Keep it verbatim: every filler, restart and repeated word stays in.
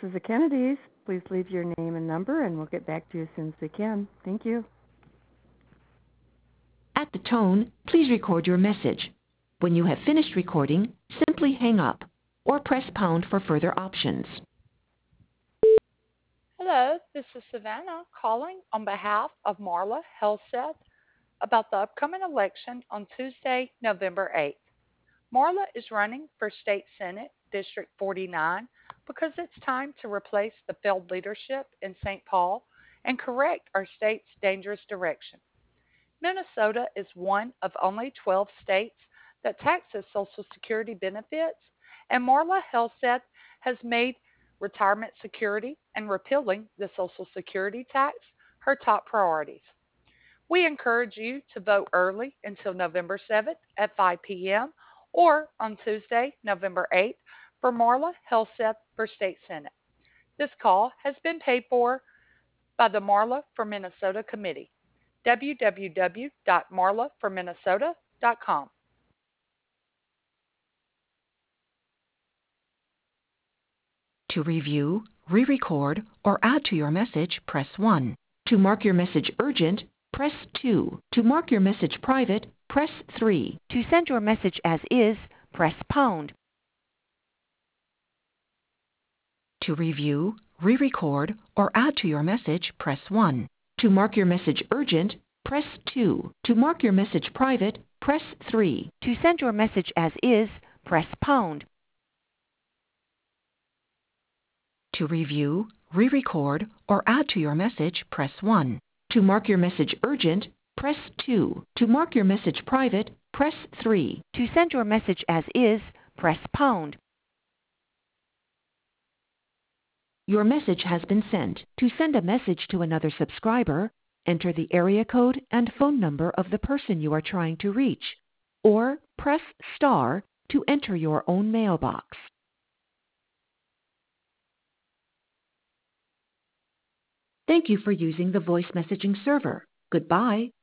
is the Kennedys. Please leave your name and number, and we'll get back to you as soon as we can. Thank you. At the tone, please record your message. When you have finished recording, simply hang up or press pound for further options. Hello, this is Savannah calling on behalf of Marla Helseth about the upcoming election on Tuesday, November eighth. Marla is running for State Senate District forty-nine because it's time to replace the failed leadership in Saint Paul and correct our state's dangerous direction. Minnesota is one of only twelve states that taxes Social Security benefits, and Marla Helseth has made retirement security and repealing the Social Security tax her top priorities. We encourage you to vote early until November seventh at five p.m. or on Tuesday, November eighth for Marla Helseth for State Senate. This call has been paid for by the Marla for Minnesota Committee. w w w dot marla for minnesota dot com. To review, re-record, or add to your message, press one. To mark your message urgent, press two. To mark your message private, press three. To send your message as is, press pound. To review, re-record, or add to your message, press one. To mark your message urgent, press two. To mark your message private, press three. To send your message as is, press pound. To review, re-record, or add to your message, press one. To mark your message urgent, press two. To mark your message private, press three. To send your message as is, press pound. Your message has been sent. To send a message to another subscriber, enter the area code and phone number of the person you are trying to reach, or press star to enter your own mailbox. Thank you for using the voice messaging server. Goodbye.